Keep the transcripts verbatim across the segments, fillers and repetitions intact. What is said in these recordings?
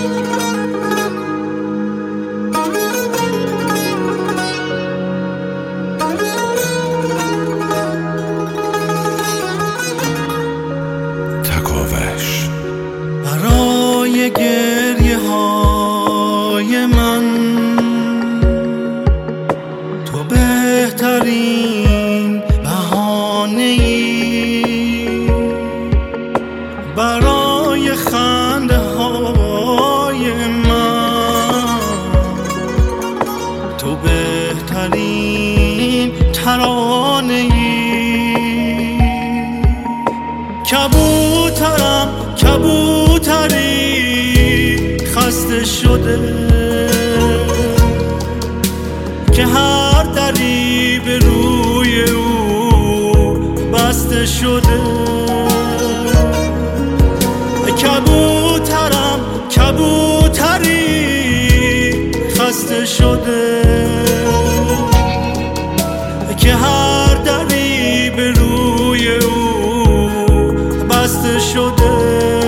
تکاوش برای گریه های من تو بهترین بهانه‌ای، برای خنده های من تو بهترین ترانه‌ای. کبوترم کبوتری خسته شده که هر دری به روی او بسته شده. کبوترم کبوتری خسته شده که هر دری به روی او بسته شده.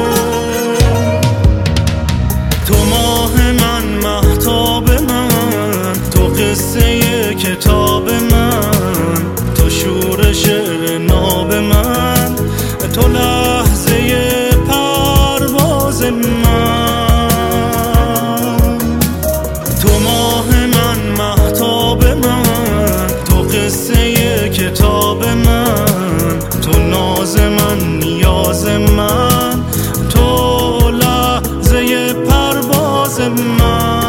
تو ماه من مهتاب من، تو قصه کتاب من، تو شورش ناب من، تو لحظه پرواز من. تو ماه من مهتاب من، تو قصه کتاب من، تو ناز من نیاز من، تو لحظه پرواز من.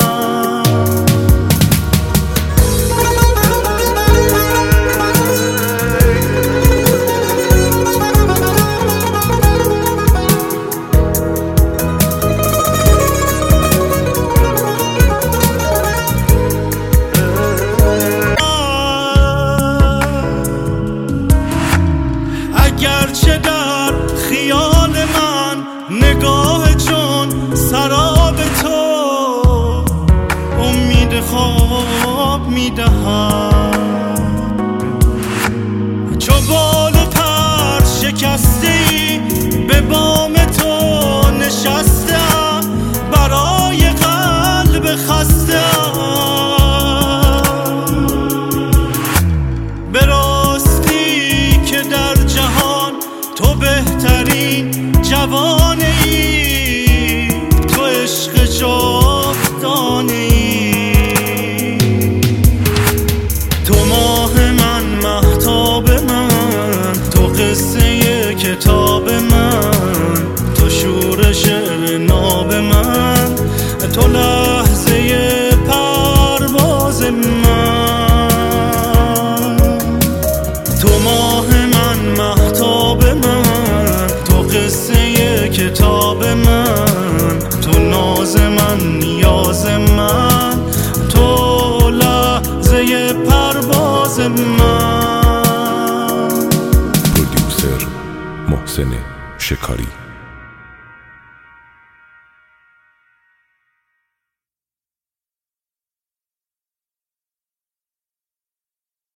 اگرچه در خیال من نگاه چون سراب تو امید خواب میدهد، چو بال و پر شکسته‌ای به بام تو نشستم، برای قلب خستم. به راستی که در جهان تو بهترین جوانه ای، تو عشق جاودانه ای. تو ماه من مهتاب من، تو قصه کتاب من، تو شورش ناب من، تو لحظه پرواز من. تو ماه من مهتاب من، تو قصه کتاب من، تو ناز من نیاز من، تو لحظه پرواز من. پرودیوسر محسن شکاری.